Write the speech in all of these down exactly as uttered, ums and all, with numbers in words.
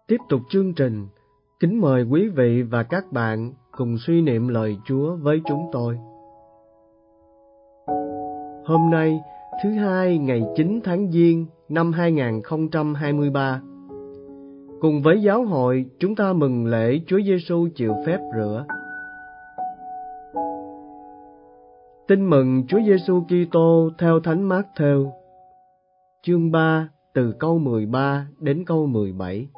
Tiếp tục chương trình, kính mời quý vị và các bạn cùng suy niệm lời Chúa với chúng tôi. Hôm nay, thứ hai ngày chín tháng Giêng năm hai nghìn không trăm hai mươi ba, cùng với giáo hội chúng ta mừng lễ Chúa Giêsu chịu phép rửa. Tin mừng Chúa Giêsu Kitô theo Thánh Mác-thêu, chương ba, từ câu mười ba đến câu mười bảy.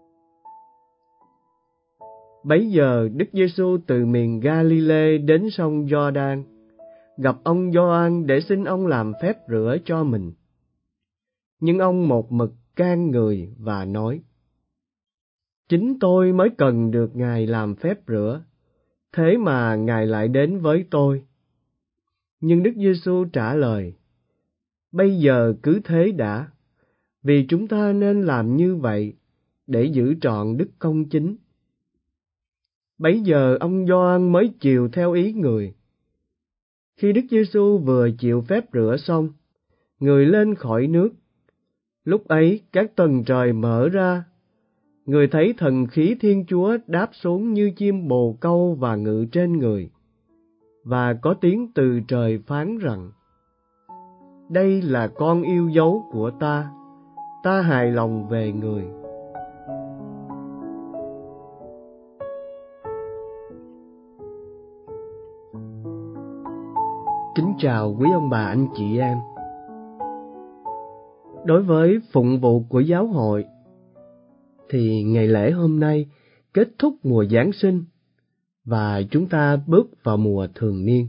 Bấy giờ Đức Giêsu từ miền Ga-li-lê đến sông Gio-đan, gặp ông Gioan để xin ông làm phép rửa cho mình. Nhưng ông một mực can người và nói: Chính tôi mới cần được Ngài làm phép rửa, thế mà Ngài lại đến với tôi. Nhưng Đức Giêsu trả lời: Bây giờ cứ thế đã, vì chúng ta nên làm như vậy để giữ trọn đức công chính. Bấy giờ ông Gioan mới chiều theo ý người. Khi Đức Giêsu vừa chịu phép rửa xong, người lên khỏi nước. Lúc ấy các tầng trời mở ra, người thấy thần khí Thiên Chúa đáp xuống như chim bồ câu và ngự trên người. Và có tiếng từ trời phán rằng: Đây là con yêu dấu của ta, ta hài lòng về người. Kính chào quý ông bà anh chị em. Đối với phụng vụ của giáo hội, thì ngày lễ hôm nay kết thúc mùa Giáng sinh và chúng ta bước vào mùa thường niên.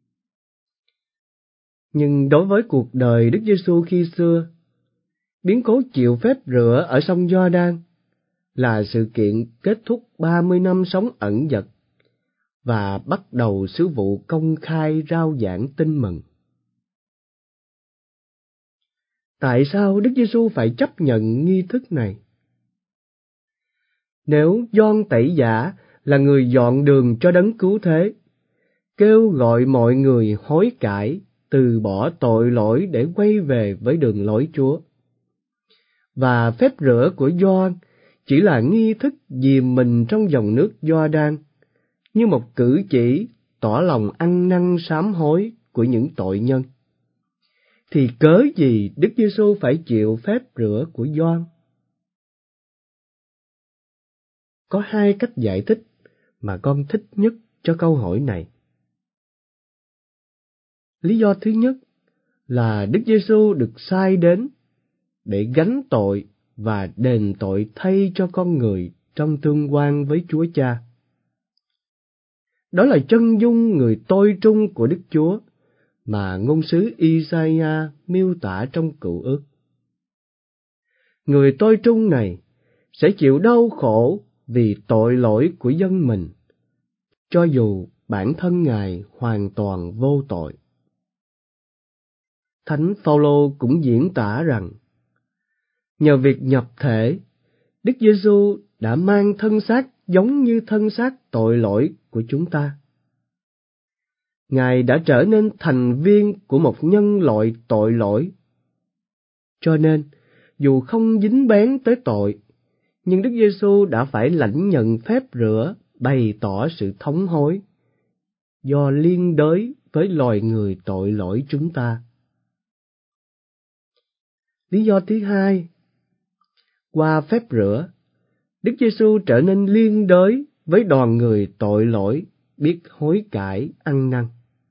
Nhưng đối với cuộc đời Đức Giêsu khi xưa, biến cố chịu phép rửa ở sông Gio-đan là sự kiện kết thúc ba mươi năm sống ẩn dật và bắt đầu sứ vụ công khai rao giảng tin mừng. Tại sao Đức Giêsu phải chấp nhận nghi thức này? Nếu Gioan Tẩy Giả là người dọn đường cho đấng cứu thế, kêu gọi mọi người hối cải, từ bỏ tội lỗi để quay về với đường lối Chúa, và phép rửa của Gioan chỉ là nghi thức dìm mình trong dòng nước Gio-đan, như một cử chỉ tỏ lòng ăn năn sám hối của những tội nhân, thì cớ gì Đức Giêsu phải chịu phép rửa của Gioan? Có hai cách giải thích mà con thích nhất cho câu hỏi này. Lý do thứ nhất là Đức Giêsu được sai đến để gánh tội và đền tội thay cho con người trong tương quan với Chúa Cha. Đó là chân dung người tôi trung của Đức Chúa mà ngôn sứ Isaiah miêu tả trong Cựu Ước. Người tôi trung này sẽ chịu đau khổ vì tội lỗi của dân mình, cho dù bản thân Ngài hoàn toàn vô tội. Thánh Phaolô cũng diễn tả rằng, nhờ việc nhập thể, Đức Giêsu đã mang thân xác giống như thân xác tội lỗi của chúng ta. Ngài đã trở nên thành viên của một nhân loại tội lỗi. Cho nên, dù không dính bén tới tội, nhưng Đức Giêsu đã phải lãnh nhận phép rửa bày tỏ sự thống hối do liên đới với loài người tội lỗi chúng ta. Lý do thứ hai, qua phép rửa, Đức Giêsu trở nên liên đới với đoàn người tội lỗi biết hối cải ăn năn.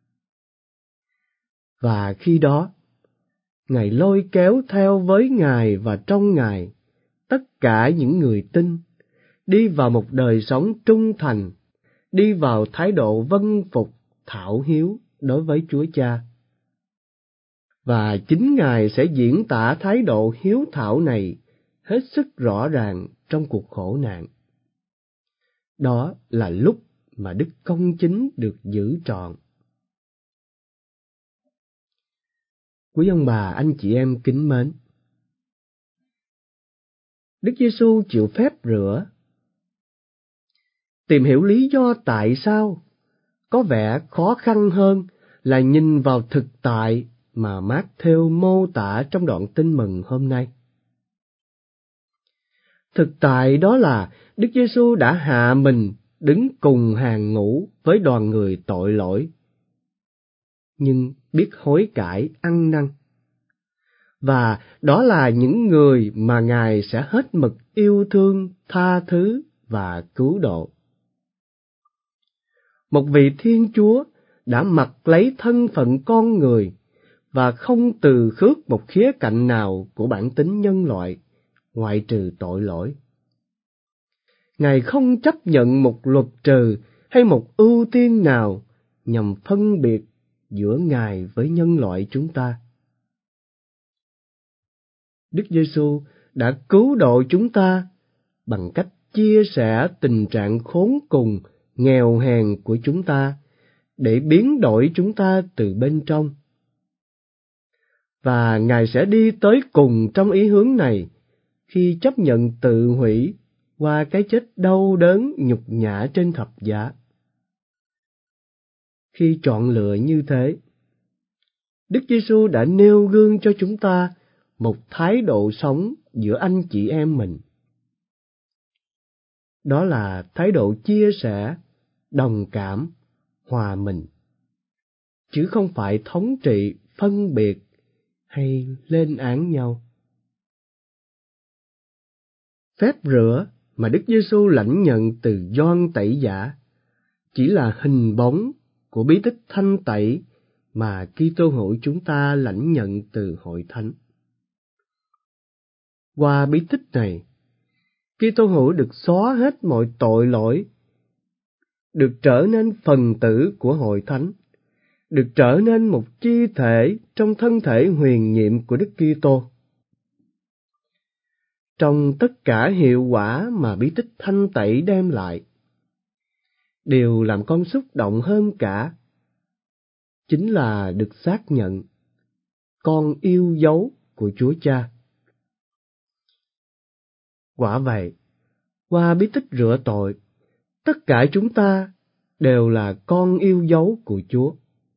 Và khi đó, Ngài lôi kéo theo với Ngài và trong Ngài tất cả những người tin, đi vào một đời sống trung thành, đi vào thái độ vâng phục, thảo hiếu đối với Chúa Cha. Và chính Ngài sẽ diễn tả thái độ hiếu thảo này hết sức rõ ràng trong cuộc khổ nạn. Đó là lúc mà đức công chính được giữ trọn. Quý ông bà, anh chị em kính mến, Đức Giêsu chịu phép rửa. Tìm hiểu lý do tại sao có vẻ khó khăn hơn là nhìn vào thực tại mà Mác-thêu mô tả trong đoạn tin mừng hôm nay. Thực tại đó là Đức Giêsu đã hạ mình đứng cùng hàng ngũ với đoàn người tội lỗi, nhưng biết hối cải ăn năn. Và đó là những người mà Ngài sẽ hết mực yêu thương, tha thứ và cứu độ. Một vị Thiên Chúa đã mặc lấy thân phận con người và không từ khước một khía cạnh nào của bản tính nhân loại, ngoại trừ tội lỗi. Ngài không chấp nhận một luật trừ hay một ưu tiên nào nhằm phân biệt giữa Ngài với nhân loại chúng ta. Đức Giêsu đã cứu độ chúng ta bằng cách chia sẻ tình trạng khốn cùng, nghèo hèn của chúng ta để biến đổi chúng ta từ bên trong. Và Ngài sẽ đi tới cùng trong ý hướng này khi chấp nhận tự hủy qua cái chết đau đớn nhục nhã trên thập giá. Khi chọn lựa như thế, Đức Giêsu đã nêu gương cho chúng ta một thái độ sống giữa anh chị em mình. Đó là thái độ chia sẻ, đồng cảm, hòa mình, chứ không phải thống trị, phân biệt hay lên án nhau. Phép rửa mà Đức Giêsu lãnh nhận từ Gioan Tẩy Giả chỉ là hình bóng của bí tích thanh tẩy mà Kitô hữu chúng ta lãnh nhận từ Hội Thánh. Qua bí tích này, Kitô hữu được xóa hết mọi tội lỗi, được trở nên phần tử của Hội Thánh, được trở nên một chi thể trong thân thể huyền nhiệm của Đức Kitô. Trong tất cả hiệu quả mà bí tích thanh tẩy đem lại, điều làm con xúc động hơn cả chính là được xác nhận con yêu dấu của Chúa Cha. Quả vậy, qua bí tích rửa tội, tất cả chúng ta đều là con yêu dấu của Chúa.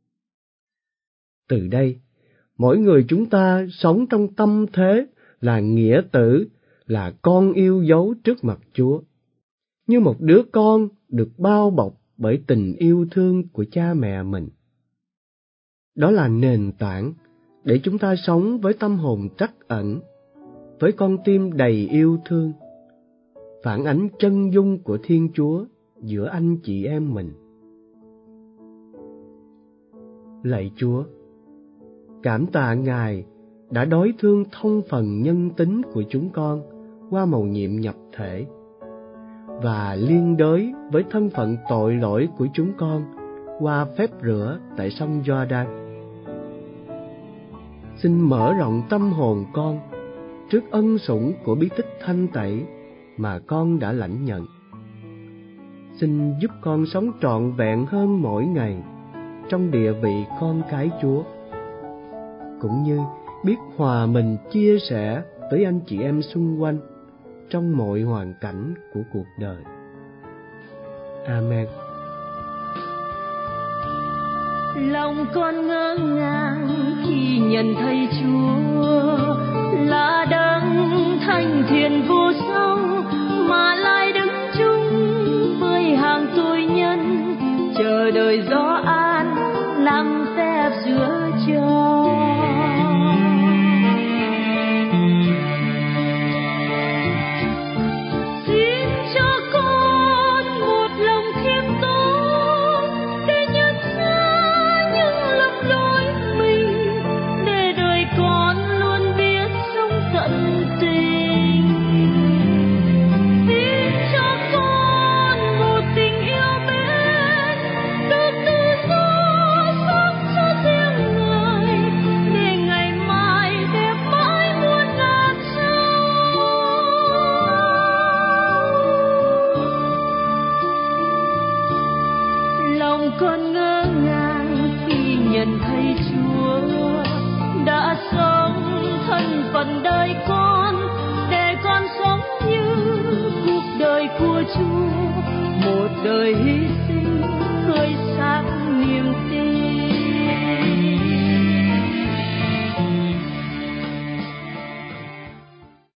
Từ đây, mỗi người chúng ta sống trong tâm thế là nghĩa tử, là con yêu dấu trước mặt Chúa, như một đứa con được bao bọc bởi tình yêu thương của cha mẹ mình. Đó là nền tảng để chúng ta sống với tâm hồn trắc ẩn, với con tim đầy yêu thương, phản ánh chân dung của Thiên Chúa giữa anh chị em mình. Lạy Chúa, cảm tạ Ngài đã đối thương thông phần nhân tính của chúng con qua mầu nhiệm nhập thể, và liên đới với thân phận tội lỗi của chúng con qua phép rửa tại sông Giođan. Xin mở rộng tâm hồn con trước ân sủng của bí tích thanh tẩy mà con đã lãnh nhận. Xin giúp con sống trọn vẹn hơn mỗi ngày trong địa vị con cái Chúa, cũng như biết hòa mình chia sẻ với anh chị em xung quanh trong mọi hoàn cảnh của cuộc đời. Amen. Lòng con ngỡ ngàng khi nhận thấy Chúa là đấng thanh thiện vô sâu, mà lại đứng chung với hàng tội nhân chờ đợi gió